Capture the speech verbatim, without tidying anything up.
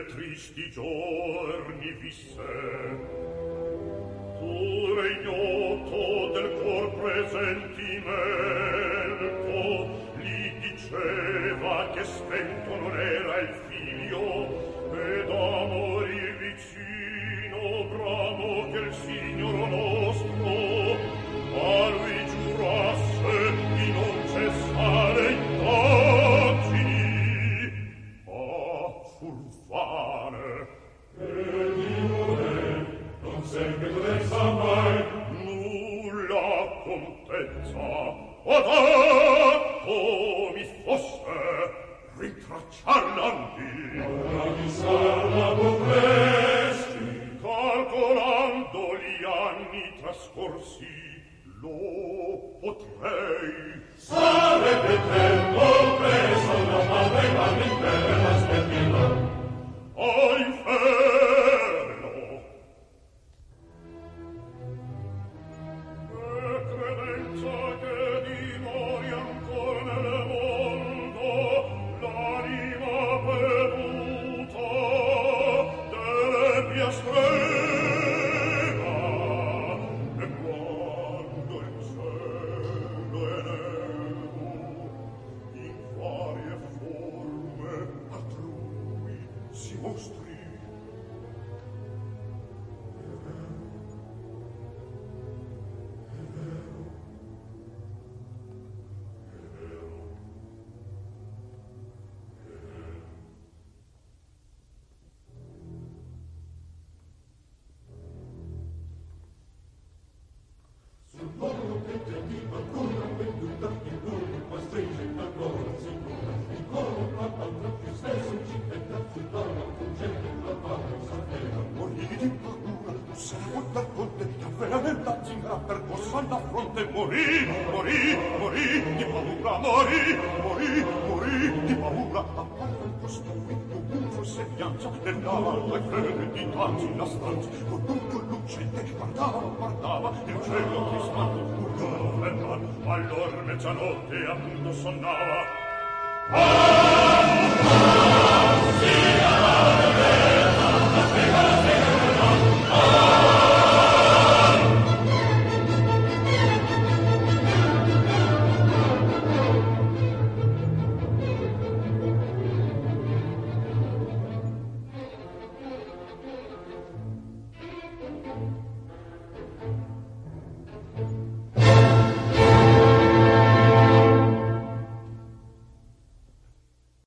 tristi giorni visse. Pure ignoto del cor presentimento, gli diceva che spento non era il figlio, ed a morir vicino bramo che il signor nostro a lui giurasse di non cessare indagini. Ah, furfane! E Dio re, non sempre contezza mai, nulla contezza, adatto mi fosse ritracciarla lì. Ora mi sarà potresti, calcolando gli anni trascorsi, lo potrei. Sarebbe tempo preso la madre all'inferno aspettiva. All'inferno! E credenza che dimori ancora nel mondo l'anima perduta delle piastreva. E quando il cielo è nero, in varie forme altrui si mostri. Morì, morì, morì di paura, morì, morì, morì di paura. Apparve in questo momento un forse piangia nell'alta e fredditanzi la stanza. Con tutto lucente guardava, guardava il cielo crispato, urlava e man. Allor mezzanotte appunto sonnava. Ah!